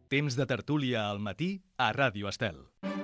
Temps de tertúlia al matí a Ràdio Estel.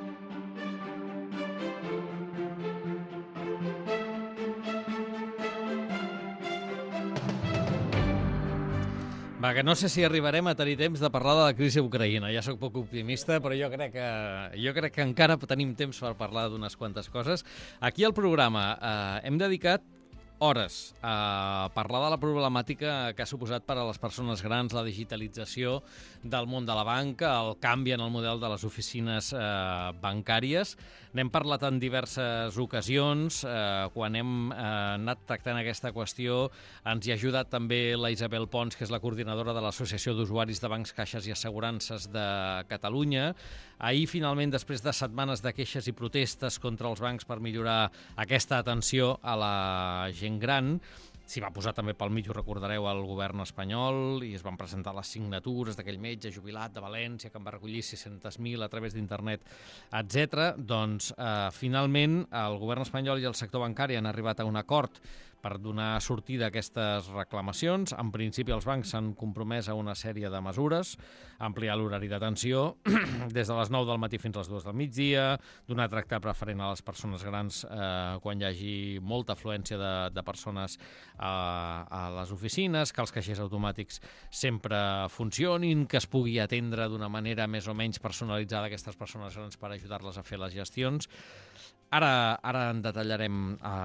Va, que no sé si arribarem a tenir temps de parlar de la crisi a Ucraïna. Ja sóc poc optimista, però jo crec que encara tenim temps per parlar d'unes quantes coses. Aquí al programa hem dedicat hores a parlar de la problemàtica que ha suposat per a les persones grans la digitalització del món de la banca, el canvi en el model de les oficines bancàries. N'hem parlat en diverses ocasions. Quan hem anat tractant aquesta qüestió ens hi ha ajudat també la Isabel Pons, que és la coordinadora de l'Associació d'Usuaris de Bancs, Caixes i Assegurances de Catalunya. Ahir, finalment, després de setmanes de queixes i protestes contra els bancs per millorar aquesta atenció a la gent gran, s'hi va posar també pel mig, ho recordareu, al govern espanyol, i es van presentar les signatures d'aquell metge jubilat de València que en va recollir 600.000 a través d'internet, etc. Doncs, finalment, el govern espanyol i el sector bancari han arribat a un acord per donar sortida a aquestes reclamacions. En principi, els bancs s'han compromès a una sèrie de mesures, ampliar l'horari d'atenció des de les 9 del matí fins a les 2 del migdia, donar tracte preferent a les persones grans quan hi hagi molta afluència de persones a les oficines, que els caixers automàtics sempre funcionin, que es pugui atendre d'una manera més o menys personalitzada aquestes persones grans per ajudar-les a fer les gestions. Ara en detallarem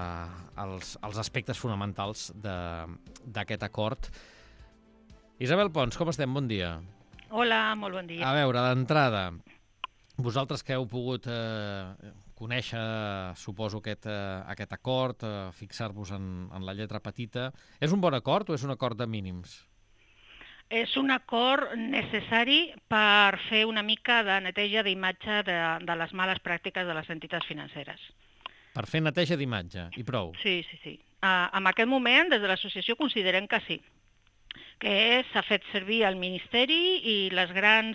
els aspectes fonamentals d'aquest acord. Isabel Pons, com estem? Bon dia. Hola, molt bon dia. A veure, d'entrada, vosaltres que heu pogut conèixer, suposo, aquest acord, fixar-vos en la lletra petita, és un bon acord o és un acord de mínims? És un acord necessari per fer una mica de neteja d'imatge de les males pràctiques de les entitats financeres. Per fer neteja d'imatge, i prou? Sí. En aquest moment, des de l'associació, considerem que sí, que s'ha fet servir el Ministeri i les grans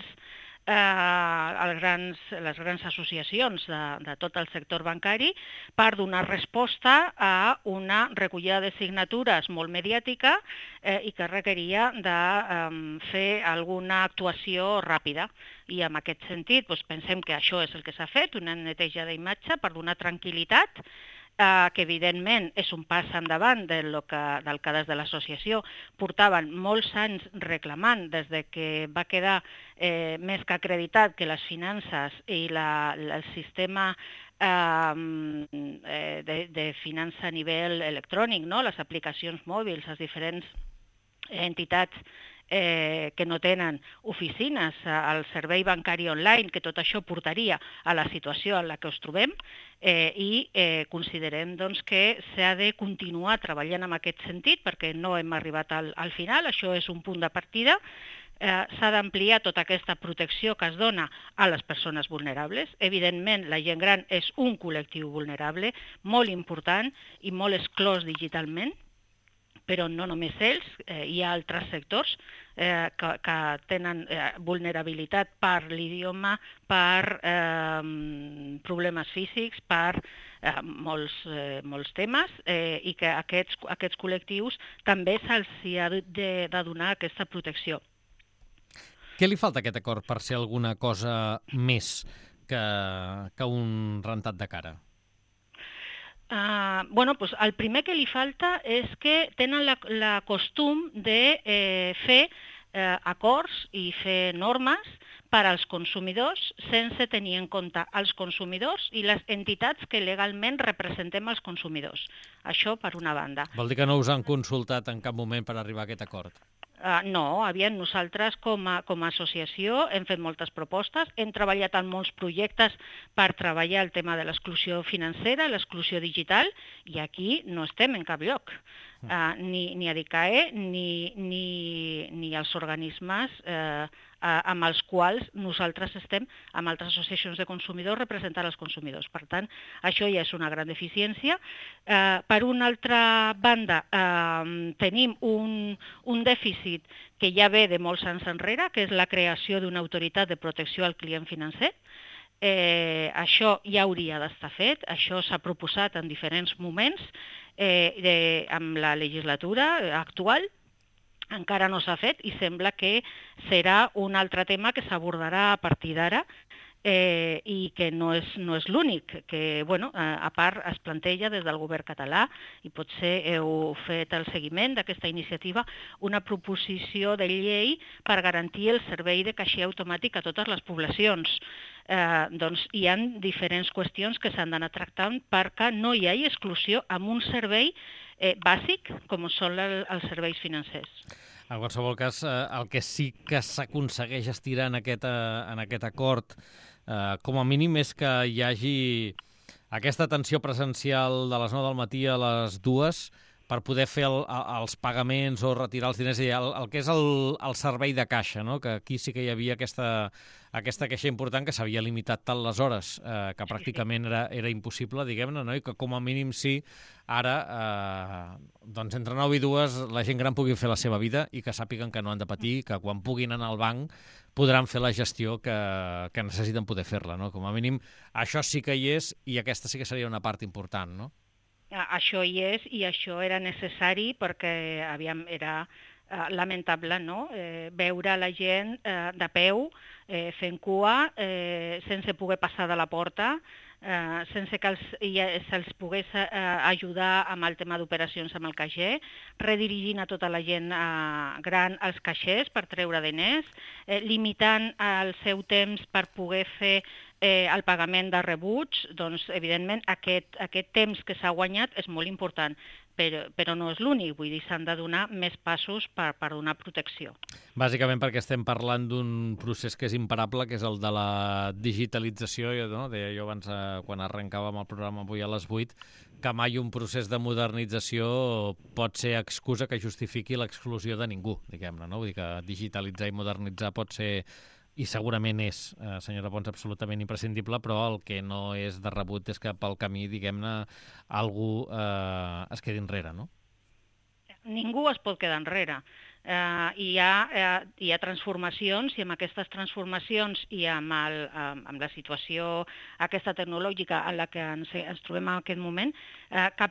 associacions de tot el sector bancari per donar resposta a una recollida de signatures molt mediàtica i que requeria de fer alguna actuació ràpida. I en aquest sentit pensem que això és el que s'ha fet, una neteja d'imatge per donar tranquil·litat, que evidentment és un pas endavant del que des de l'associació portaven molts anys reclamant des de que va quedar més que acreditat que les finances i el sistema de finança a nivell electrònic, no? Les aplicacions mòbils, les diferents entitats que no tenen oficines, al servei bancari online, que tot això portaria a la situació en la que ens trobem, i considerem que s'ha de continuar treballant en aquest sentit perquè no hem arribat al final, això és un punt de partida. S'ha d'ampliar tota aquesta protecció que es dona a les persones vulnerables. Evidentment, la gent gran és un col·lectiu vulnerable, molt important i molt exclòs digitalment, però no només ells, hi ha altres sectors que tenen vulnerabilitat per l'idioma, per problemes físics, per molts temes, i que a aquests col·lectius també se'ls ha de donar aquesta protecció. Què li falta a aquest acord per ser alguna cosa més que un rentat de cara? El primer que li falta és que tenen la costum de fer acords i fer normes per als consumidors sense tenir en compte els consumidors i les entitats que legalment representem els consumidors. Això per una banda. Vol dir que no us han consultat en cap moment per arribar a aquest acord? No, nosaltres com a associació hem fet moltes propostes, hem treballat en molts projectes per treballar el tema de l'exclusió financera, l'exclusió digital, i aquí no estem en cap lloc. Ni ADICAE ni els organismes amb els quals nosaltres estem, amb altres associacions de consumidors, representant els consumidors. Per tant, això ja és una gran deficiència. Per una altra banda, tenim un dèficit que ja ve de molts anys enrere, que és la creació d'una autoritat de protecció al client financer. Això ja hauria d'estar fet, això s'ha proposat en diferents moments amb la legislatura actual, encara no s'ha fet i sembla que serà un altre tema que s'abordarà a partir d'ara i que no és l'únic, que bueno, a part es planteja des del govern català, i potser heu fet el seguiment d'aquesta iniciativa, una proposició de llei per garantir el servei de caixer automàtic a totes les poblacions. Doncs hi ha diferents qüestions que s'han d'anar tractant perquè no hi hagi exclusió amb un servei bàsic com són els serveis financers. En qualsevol cas, el que sí que s'aconsegueix estirar en aquest acord, com a mínim, és que hi hagi aquesta atenció presencial de les 9 del matí a les 2 per poder fer els pagaments o retirar els diners, el que és el servei de caixa, no? Que aquí sí que hi havia aquesta queixa important, que s'havia limitat tant les hores, que pràcticament era impossible, diguem-ne, no? I que com a mínim sí, ara, doncs entre 9 i 2 la gent gran pugui fer la seva vida i que sàpiguen que no han de patir, que quan puguin anar al banc podran fer la gestió que necessiten poder fer-la, no? Com a mínim això sí que hi és i aquesta sí que seria una part important, no? Això hi és i això era necessari perquè era lamentable, no? Veure la gent de peu fent cua sense poder passar de la porta, sense que se'ls pogués ajudar amb el tema d'operacions amb el caixer, redirigint a tota la gent gran als caixers per treure diners, limitant el seu temps per poder fer el pagament de rebuts. Doncs, evidentment, aquest temps que s'ha guanyat és molt important, però no és l'únic, vull dir, s'han de donar més passos per donar protecció. Bàsicament perquè estem parlant d'un procés que és imparable, que és el de la digitalització, no? Deia jo abans, quan arrencàvem el programa avui a les 8, que mai un procés de modernització pot ser excusa que justifiqui l'exclusió de ningú, diguem-ne, no? Vull dir que digitalitzar i modernitzar pot ser, i segurament és, senyora Pons, absolutament imprescindible, però el que no és de rebut és que pel camí, diguem-ne, algú es quedi enrere, no? Ningú es pot quedar enrere. Hi ha transformacions i amb aquestes transformacions i amb la situació aquesta tecnològica en la que ens trobem en aquest moment, cap